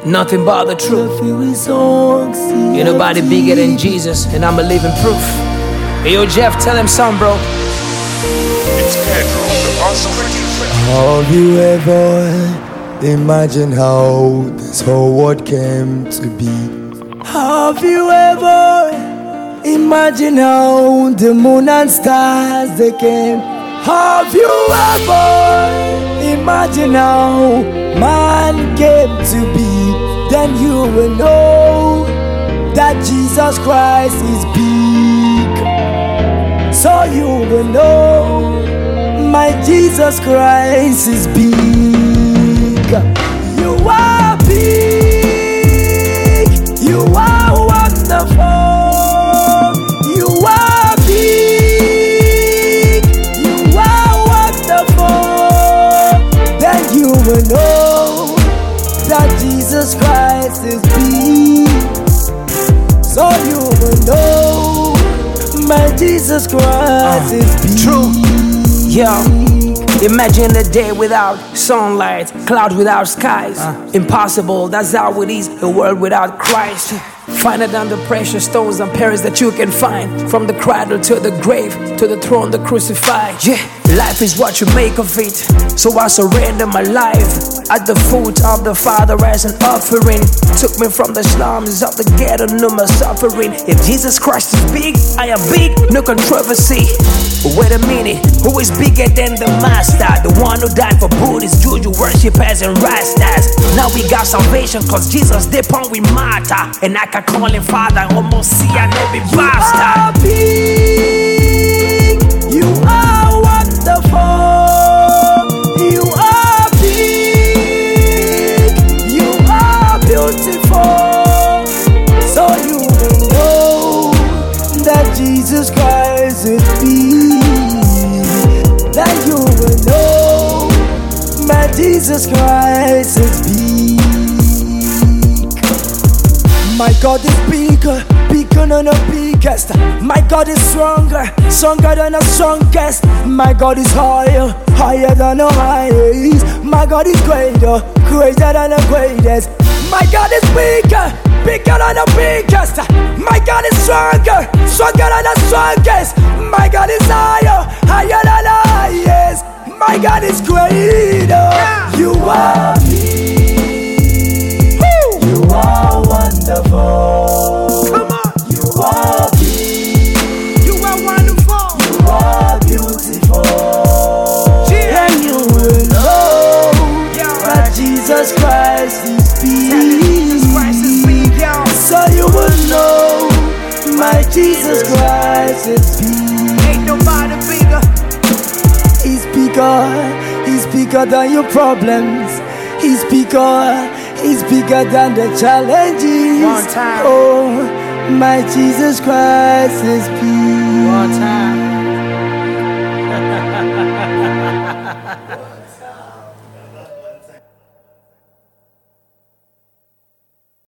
Nothing but the truth. Ain't nobody bigger than Jesus, and I'm a living proof. Hey yo, Jeff, tell him something, bro. It's Pedro, the awesome producer. Have you ever imagined how this whole world came to be? Have you ever imagined how the moon and stars they came? Have you ever imagined how man came to be? Then you will know that Jesus Christ is big. So you will know my Jesus Christ is big. You are big. You are wonderful. You are big. You are wonderful. Then you will know that Jesus Christ is big. So you will know my Jesus Christ is big. True. Yeah. Imagine a day without sunlight, clouds without skies. Impossible, that's how it is, a world without Christ. Finer than the precious stones and pearls that you can find. From the cradle to the grave, to the throne, the crucified. Yeah, life is what you make of it. So I surrender my life at the foot of the Father as an offering. Took me from the slums of the ghetto, no more suffering. If Jesus Christ is big, I am big, no controversy. But wait a minute, who is bigger than the Master? The one who died for Buddhists, Juju worshippers and Rastas. Now we got salvation cause Jesus dip on we matter. And I can call him Father, almost see I know be bastard. You are wonderful. You are big. You are beautiful. So you will know that Jesus Christ is big. That you will know my Jesus Christ is big. My God is bigger, bigger than the biggest. My God is stronger, stronger than the strongest. My God is higher, higher than the highest. My God is greater, greater than the greatest. My God is bigger, bigger than the biggest. My God is stronger, stronger than the strongest. My God is higher, higher than the highest. My God is greater. You are big. You are wonderful. Come on. You are big. You are wonderful. You are beautiful. Yeah. And you will know that Jesus Christ is big. Jesus Christ is big, y'all. So you will know my Jesus Christ is big. Ain't nobody bigger. He's bigger than your problems. He's bigger than the challenges. One time. Oh, my Jesus Christ is big. One time.